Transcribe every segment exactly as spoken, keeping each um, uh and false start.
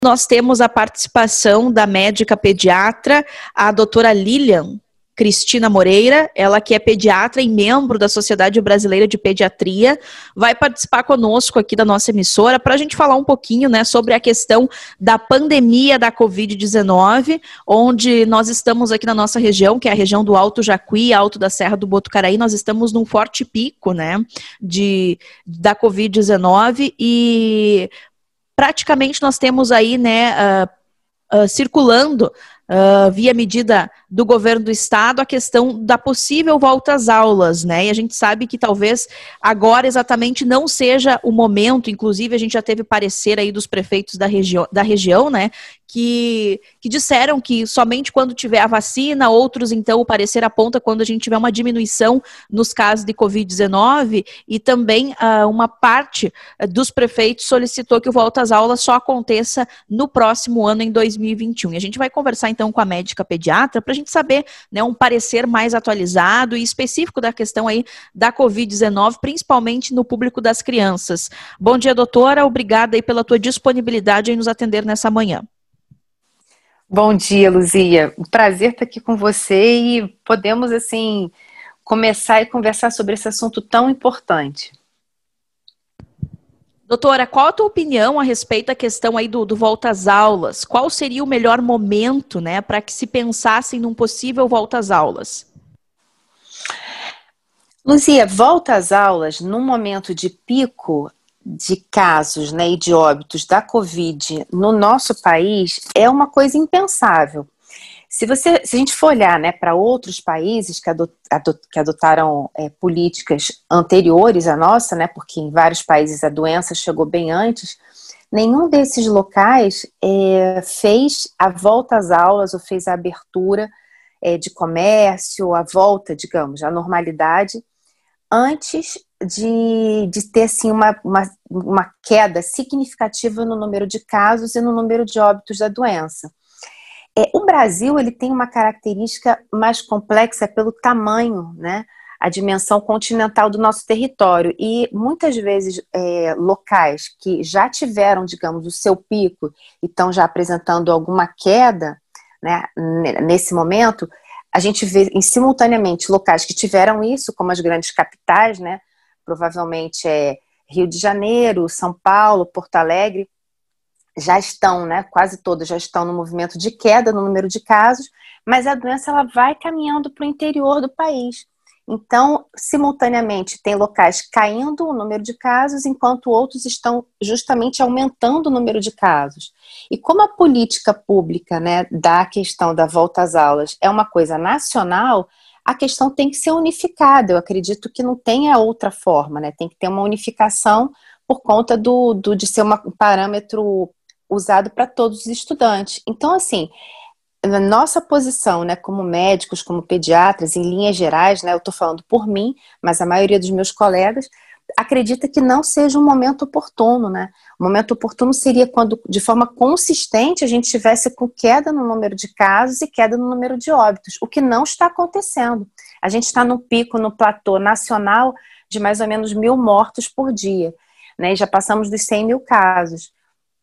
Nós temos a participação da médica pediatra, a doutora Lilian Cristina Moreira, ela que é pediatra e membro da Sociedade Brasileira de Pediatria, vai participar conosco aqui da nossa emissora para a gente falar um pouquinho, né, sobre a questão da pandemia da covid dezenove, onde nós estamos aqui na nossa região, que é a região do Alto Jacuí, Alto da Serra do Botucaraí, nós estamos num forte pico, né, de, da covid dezenove e praticamente nós temos aí, né, uh, uh, circulando Uh, via medida do governo do estado, a questão da possível volta às aulas, né? E a gente sabe que talvez agora exatamente não seja o momento, inclusive a gente já teve parecer aí dos prefeitos da, regi da região, né? Que, que disseram que somente quando tiver a vacina, outros então o parecer aponta quando a gente tiver uma diminuição nos casos de covid dezenove e também uh, uma parte dos prefeitos solicitou que o volta às aulas só aconteça no próximo ano, em dois mil e vinte e um. E a gente vai conversar então com a médica pediatra para a gente saber, né, um parecer mais atualizado e específico da questão aí da covid dezenove, principalmente no público das crianças. Bom dia, doutora, obrigada aí pela tua disponibilidade em nos atender nessa manhã. Bom dia, Luzia. Um prazer estar aqui com você e podemos, assim, começar e conversar sobre esse assunto tão importante. Doutora, qual a tua opinião a respeito da questão aí do, do volta às aulas? Qual seria o melhor momento, né, para que se pensasse num possível volta às aulas? Luzia, volta às aulas num momento de pico de casos, né, e de óbitos da Covid no nosso país é uma coisa impensável. Se, você, se a gente for olhar, né, para outros países que, adot, adot, que adotaram é, políticas anteriores à nossa, né, porque em vários países a doença chegou bem antes, nenhum desses locais é, fez a volta às aulas ou fez a abertura é, de comércio, a volta, digamos, à normalidade, antes de, de ter assim, uma, uma, uma queda significativa no número de casos e no número de óbitos da doença. É, o Brasil ele tem uma característica mais complexa pelo tamanho, né, a dimensão continental do nosso território e muitas vezes é, locais que já tiveram, digamos, o seu pico e estão já apresentando alguma queda, né, nesse momento, a gente vê em, simultaneamente locais que tiveram isso, como as grandes capitais, né, provavelmente é Rio de Janeiro, São Paulo, Porto Alegre, já estão, né, quase todas já estão no movimento de queda no número de casos, mas a doença ela vai caminhando para o interior do país. Então, simultaneamente, tem locais caindo o número de casos, enquanto outros estão justamente aumentando o número de casos. E como a política pública, né, da questão da volta às aulas é uma coisa nacional, a questão tem que ser unificada. Eu acredito que não tenha outra forma, né, tem que ter uma unificação por conta do, do, de ser uma, um parâmetro usado para todos os estudantes. Então, assim, na nossa posição, né, como médicos, como pediatras, em linhas gerais, né, eu estou falando por mim, mas a maioria dos meus colegas acredita que não seja um momento oportuno, né? O momento oportuno seria quando, de forma consistente, a gente tivesse com queda no número de casos e queda no número de óbitos, o que não está acontecendo. A gente está no pico, no platô nacional de mais ou menos mil mortos por dia, né? E já passamos dos cem mil casos.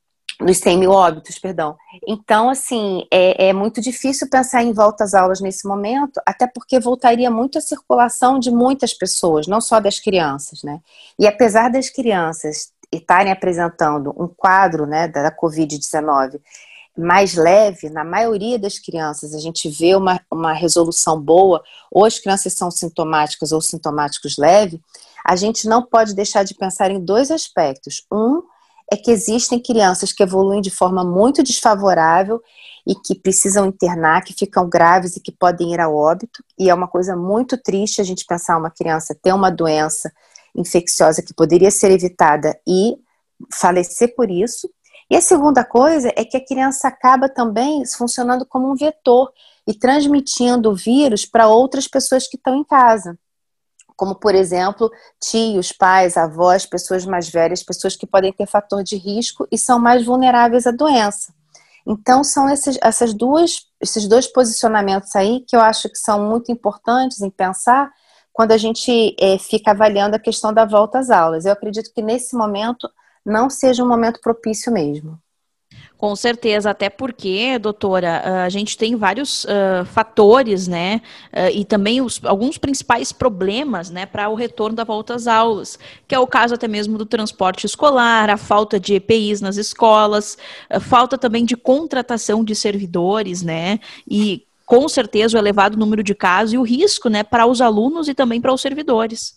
Dos cem mil óbitos, perdão. Então, assim, é, é muito difícil pensar em volta às aulas nesse momento, até porque voltaria muito a circulação de muitas pessoas, não só das crianças, né? E apesar das crianças estarem apresentando um quadro, né, da covid dezenove mais leve, na maioria das crianças a gente vê uma, uma resolução boa, ou as crianças são sintomáticas ou sintomáticos leves, a gente não pode deixar de pensar em dois aspectos. Um, é que existem crianças que evoluem de forma muito desfavorável e que precisam internar, que ficam graves e que podem ir a óbito, e é uma coisa muito triste a gente pensar uma criança ter uma doença infecciosa que poderia ser evitada e falecer por isso. E a segunda coisa é que a criança acaba também funcionando como um vetor e transmitindo o vírus para outras pessoas que estão em casa. Como, por exemplo, tios, pais, avós, pessoas mais velhas, pessoas que podem ter fator de risco e são mais vulneráveis à doença. Então, são esses, essas duas, esses dois posicionamentos aí que eu acho que são muito importantes em pensar quando a gente é, fica avaliando a questão da volta às aulas. Eu acredito que nesse momento não seja um momento propício mesmo. Com certeza, até porque, doutora, a gente tem vários uh, fatores, né, uh, e também os, alguns principais problemas, né, para o retorno da volta às aulas, que é o caso até mesmo do transporte escolar, a falta de E P Is nas escolas, a falta também de contratação de servidores, né, e com certeza o elevado número de casos e o risco, né, para os alunos e também para os servidores.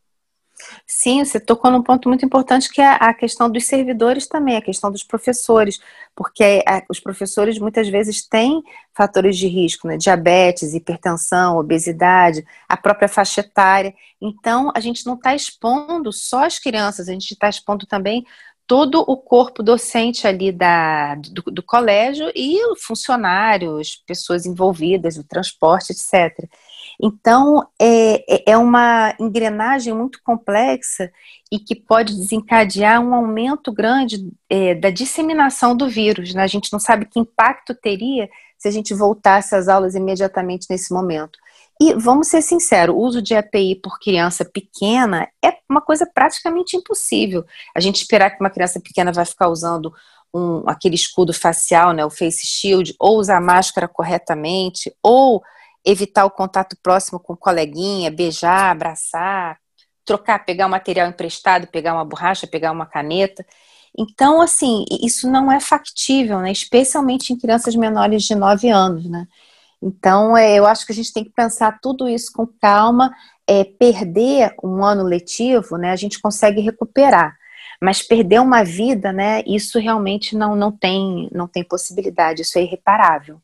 Sim, você tocou num ponto muito importante que é a questão dos servidores também, a questão dos professores, porque os professores muitas vezes têm fatores de risco, né? Diabetes, hipertensão, obesidade, a própria faixa etária. Então, a gente não está expondo só as crianças, a gente está expondo também todo o corpo docente ali da, do, do colégio e funcionários, pessoas envolvidas no transporte, etcétera. Então, é, é uma engrenagem muito complexa e que pode desencadear um aumento grande é, da disseminação do vírus, né? A gente não sabe que impacto teria se a gente voltasse às aulas imediatamente nesse momento. E vamos ser sinceros, o uso de E P I por criança pequena é uma coisa praticamente impossível. A gente esperar que uma criança pequena vai ficar usando um, aquele escudo facial, né, o face shield, ou usar máscara corretamente, ou evitar o contato próximo com o coleguinha, beijar, abraçar, trocar, pegar um material emprestado, pegar uma borracha, pegar uma caneta. Então, assim, isso não é factível, né? Especialmente em crianças menores de nove anos, né? Então, é, eu acho que a gente tem que pensar tudo isso com calma. É, perder um ano letivo, né, a gente consegue recuperar. Mas perder uma vida, né, isso realmente não, não, tem, não tem possibilidade, isso é irreparável.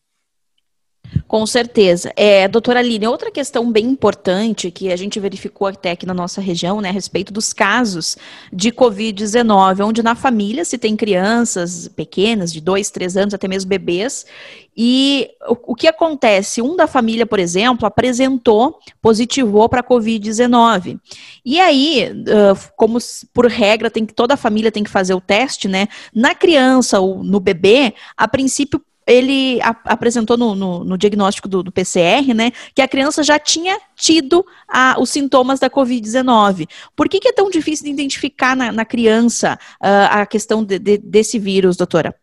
Com certeza. É, doutora Aline, outra questão bem importante que a gente verificou até aqui na nossa região, né, a respeito dos casos de covid dezenove, onde na família se tem crianças pequenas, de dois, três anos, até mesmo bebês, e o, o que acontece? Um da família, por exemplo, apresentou, positivou para covid dezenove. E aí, uh, como por regra, tem que, toda a família tem que fazer o teste, né? Na criança ou no bebê, a princípio, ele a, apresentou no, no, no diagnóstico do, do P C R, né, que a criança já tinha tido a, os sintomas da covid dezenove. Por que, que é tão difícil de identificar na, na criança uh, a questão de, de, desse vírus, doutora?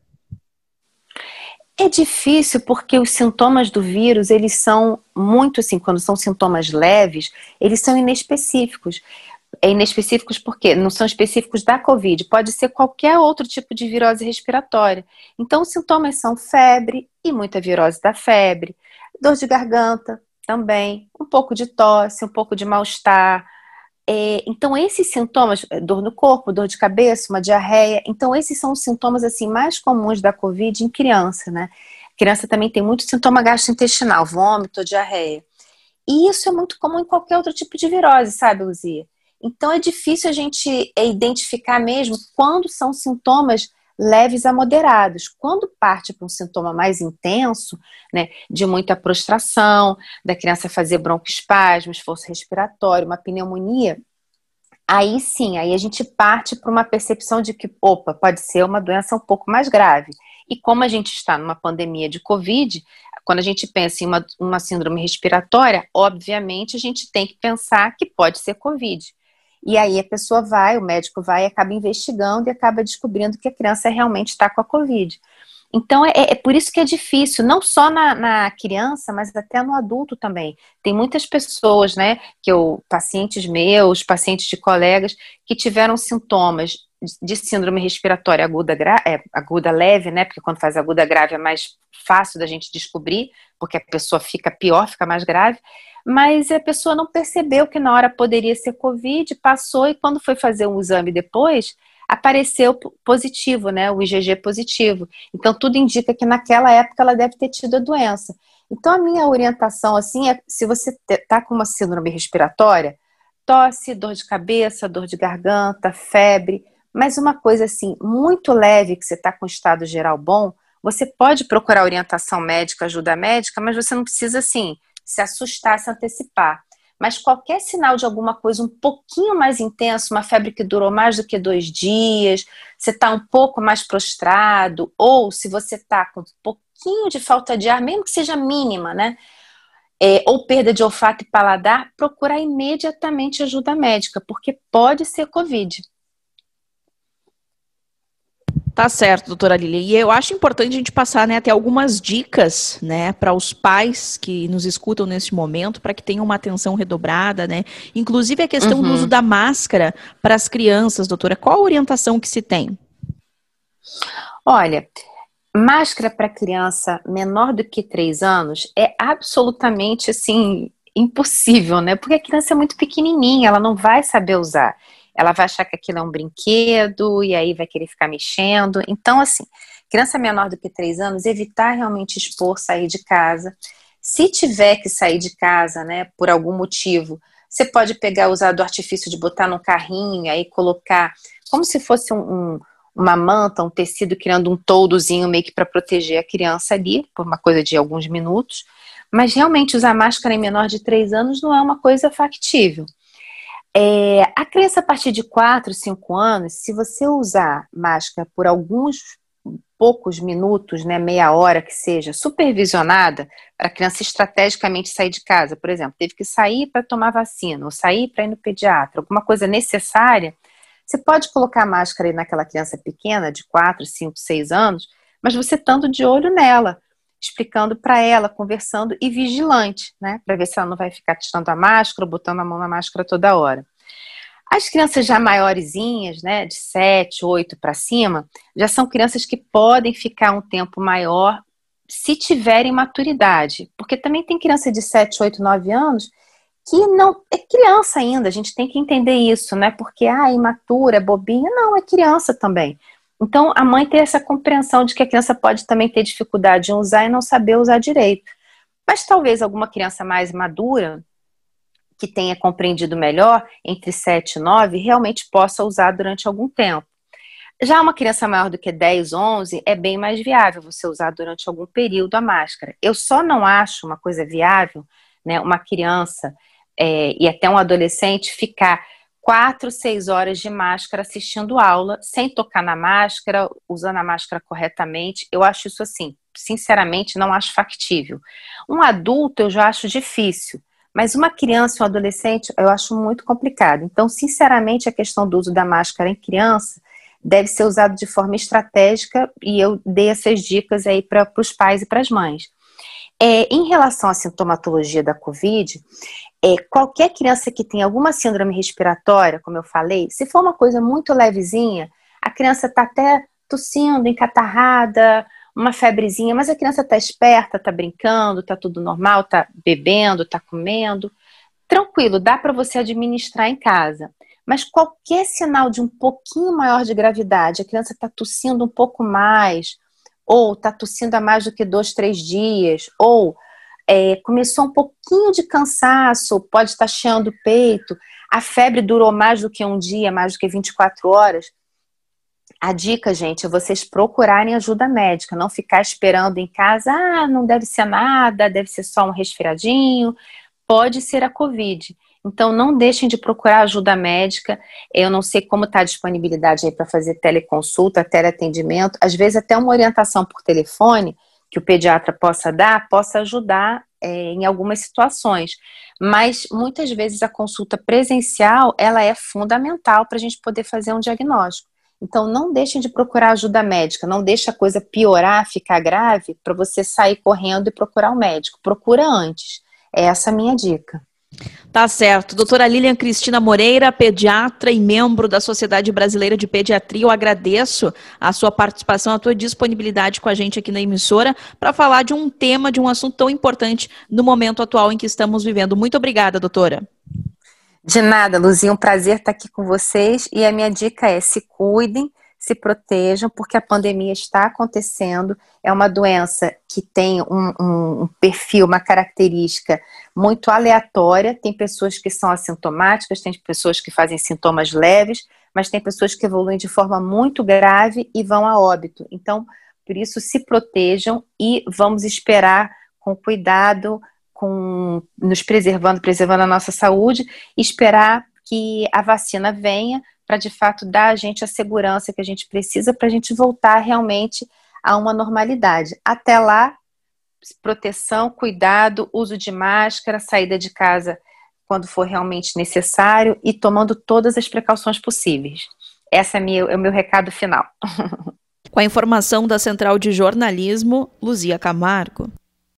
É difícil porque os sintomas do vírus, eles são muito assim, quando são sintomas leves, eles são inespecíficos. É inespecíficos porque não são específicos da Covid, pode ser qualquer outro tipo de virose respiratória. Então, os sintomas são febre e muita virose da febre, dor de garganta também, um pouco de tosse, um pouco de mal-estar. É, então, esses sintomas, dor no corpo, dor de cabeça, uma diarreia, então esses são os sintomas assim, mais comuns da Covid em criança, né? Criança também tem muito sintoma gastrointestinal, vômito, diarreia. E isso é muito comum em qualquer outro tipo de virose, sabe, Luzia? Então é difícil a gente identificar mesmo quando são sintomas leves a moderados. Quando parte para um sintoma mais intenso, né, de muita prostração, da criança fazer broncoespasmo, esforço respiratório, uma pneumonia, aí sim, aí a gente parte para uma percepção de que, opa, pode ser uma doença um pouco mais grave. E como a gente está numa pandemia de Covid, quando a gente pensa em uma, uma síndrome respiratória, obviamente a gente tem que pensar que pode ser Covid. E aí a pessoa vai, o médico vai e acaba investigando e acaba descobrindo que a criança realmente está com a Covid. Então é, é por isso que é difícil, não só na, na criança, mas até no adulto também. Tem muitas pessoas, né, que eu, pacientes meus, pacientes de colegas, que tiveram sintomas de síndrome respiratória aguda, é, aguda leve, né, porque quando faz aguda grave é mais fácil da gente descobrir, porque a pessoa fica pior, fica mais grave, mas a pessoa não percebeu que na hora poderia ser Covid, passou e quando foi fazer um exame depois, apareceu positivo, né, o I G G positivo. Então tudo indica que naquela época ela deve ter tido a doença. Então a minha orientação assim é, se você está com uma síndrome respiratória, tosse, dor de cabeça, dor de garganta, febre, mas uma coisa assim, muito leve, que você está com estado geral bom, você pode procurar orientação médica, ajuda médica, mas você não precisa assim, se assustar, se antecipar. Mas qualquer sinal de alguma coisa um pouquinho mais intenso, uma febre que durou mais do que dois dias, você está um pouco mais prostrado, ou se você está com um pouquinho de falta de ar, mesmo que seja mínima, né? É, ou perda de olfato e paladar, procurar imediatamente ajuda médica, porque pode ser Covid. Tá certo, doutora Lília. E eu acho importante a gente passar, né, até algumas dicas, né, para os pais que nos escutam neste momento, para que tenham uma atenção redobrada, né? Inclusive a questão uhum. do uso da máscara para as crianças, doutora. Qual a orientação que se tem? Olha, máscara para criança menor do que três anos é absolutamente, assim, impossível, né? Porque a criança é muito pequenininha, ela não vai saber usar. Ela vai achar que aquilo é um brinquedo e aí vai querer ficar mexendo. Então, assim, criança menor do que três anos, evitar realmente expor, sair de casa. Se tiver que sair de casa, né, por algum motivo, você pode pegar, usar do artifício de botar no carrinho e aí colocar como se fosse um, um, uma manta, um tecido, criando um toldozinho meio que para proteger a criança ali, por uma coisa de alguns minutos. Mas realmente usar máscara em menor de três anos não é uma coisa factível. É, a criança a partir de quatro, cinco anos, se você usar máscara por alguns poucos minutos, né, meia hora que seja, supervisionada, para a criança estrategicamente sair de casa, por exemplo, teve que sair para tomar vacina, ou sair para ir no pediatra, alguma coisa necessária, você pode colocar a máscara aí naquela criança pequena, de quatro, cinco, seis anos, mas você estando de olho nela, explicando para ela, conversando e vigilante, né? Para ver se ela não vai ficar tirando a máscara ou botando a mão na máscara toda hora. As crianças já maiorzinhas, né, de sete, oito para cima, já são crianças que podem ficar um tempo maior se tiverem maturidade. Porque também tem criança de sete, oito, nove anos que não é criança ainda, a gente tem que entender isso, né? Porque, ah, imatura, é bobinha. Não, é criança também. Então, a mãe tem essa compreensão de que a criança pode também ter dificuldade em usar e não saber usar direito. Mas talvez alguma criança mais madura, que tenha compreendido melhor, entre sete e nove, realmente possa usar durante algum tempo. Já uma criança maior do que dez, onze, é bem mais viável você usar durante algum período a máscara. Eu só não acho uma coisa viável, né, uma criança é, e até um adolescente ficar quatro, seis horas de máscara assistindo aula, sem tocar na máscara, usando a máscara corretamente. Eu acho isso assim, sinceramente, não acho factível. Um adulto eu já acho difícil, mas uma criança e um adolescente eu acho muito complicado. Então, sinceramente, a questão do uso da máscara em criança deve ser usado de forma estratégica e eu dei essas dicas aí para os pais e para as mães. É, em relação à sintomatologia da Covid, é, qualquer criança que tenha alguma síndrome respiratória, como eu falei, se for uma coisa muito levezinha, a criança está até tossindo, encatarrada, uma febrezinha, mas a criança está esperta, está brincando, está tudo normal, está bebendo, está comendo, tranquilo, dá para você administrar em casa. Mas qualquer sinal de um pouquinho maior de gravidade, a criança está tossindo um pouco mais, ou está tossindo há mais do que dois, três dias, ou é, começou um pouquinho de cansaço, pode estar cheando o peito, a febre durou mais do que um dia, mais do que vinte e quatro horas, a dica, gente, é vocês procurarem ajuda médica, não ficar esperando em casa, ah, não deve ser nada, deve ser só um resfriadinho, pode ser a Covid. Então, não deixem de procurar ajuda médica. Eu não sei como está a disponibilidade aí para fazer teleconsulta, teleatendimento. Às vezes, até uma orientação por telefone que o pediatra possa dar, possa ajudar é, em algumas situações. Mas, muitas vezes, a consulta presencial, ela é fundamental para a gente poder fazer um diagnóstico. Então, não deixem de procurar ajuda médica. Não deixe a coisa piorar, ficar grave, para você sair correndo e procurar um médico. Procura antes. É essa a minha dica. Tá certo. Doutora Lilian Cristina Moreira, pediatra e membro da Sociedade Brasileira de Pediatria, eu agradeço a sua participação, a tua disponibilidade com a gente aqui na emissora para falar de um tema, de um assunto tão importante no momento atual em que estamos vivendo. Muito obrigada, doutora. De nada, Luzinha, um prazer estar aqui com vocês e a minha dica é se cuidem, se protejam, porque a pandemia está acontecendo, é uma doença que tem um, um, um perfil, uma característica muito aleatória, tem pessoas que são assintomáticas, tem pessoas que fazem sintomas leves, mas tem pessoas que evoluem de forma muito grave e vão a óbito. Então, por isso, se protejam e vamos esperar com cuidado, com, nos preservando, preservando a nossa saúde, e esperar que a vacina venha para de fato dar a gente a segurança que a gente precisa para a gente voltar realmente a uma normalidade. Até lá, proteção, cuidado, uso de máscara, saída de casa quando for realmente necessário e tomando todas as precauções possíveis. Esse é, meu, é o meu recado final. Com a informação da Central de Jornalismo, Luzia Camargo.